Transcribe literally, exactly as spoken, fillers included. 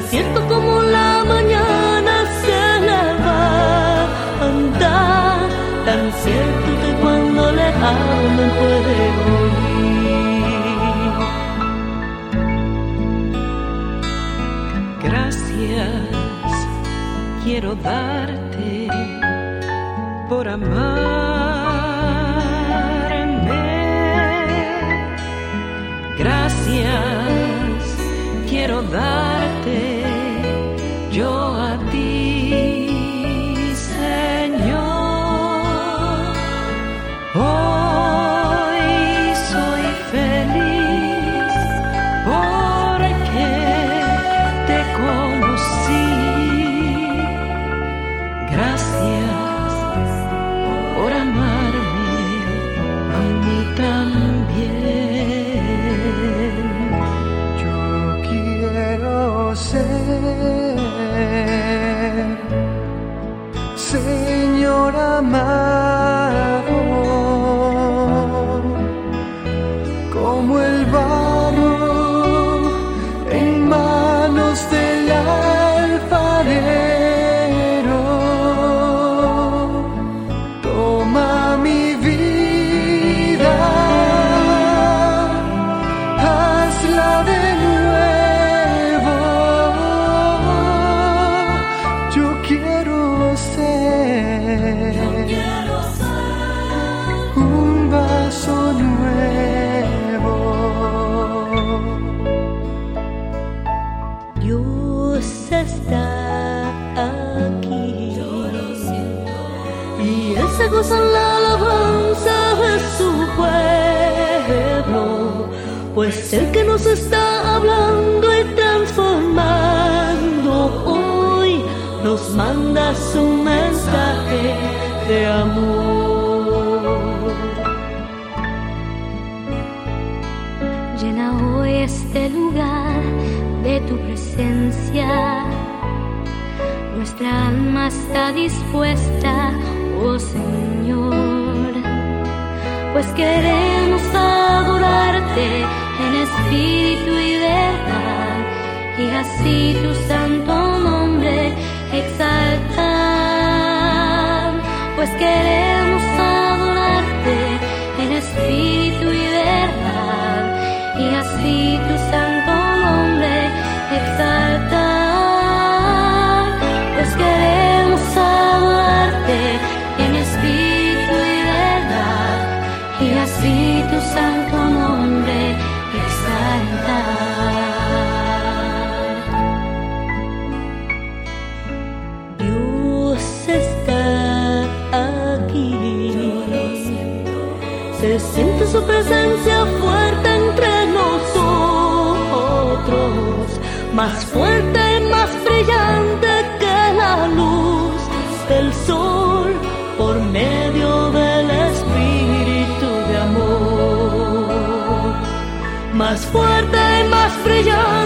cierto como la mañana se levanta, tan cierto que cuando le hablan puede oír. Gracias quiero darte por amarme. Gracias quiero darte yo a ti, Señor. Hoy soy feliz porque te conocí. Gracias por amarme a mí también. Yo quiero ser, Señor amado, como el barro en manos del alfarero. Toma mi vida, hazla de nuevo. Yo quiero ser, Yo quiero ser un vaso nuevo. Dios está aquí y Él se goza en la alabanza de su pueblo, pues el que nos está hablando y transformando hoy nos manda su mensaje de amor. Llena hoy este lugar de tu presencia. Nuestra alma está dispuesta, oh Señor, pues queremos adorarte en espíritu y verdad, y así tu santo nombre exaltar. Pues queremos adorarte en espíritu y verdad, y así tu santo nombre exaltar. Pues queremos adorarte en espíritu y verdad, y así tu santo nombre exaltar. Dios está aquí, se siente su presencia fuerte entre nosotros, más fuerte y más brillante que la luz del sol, por medio del Espíritu de amor. Más fuerte y más brillante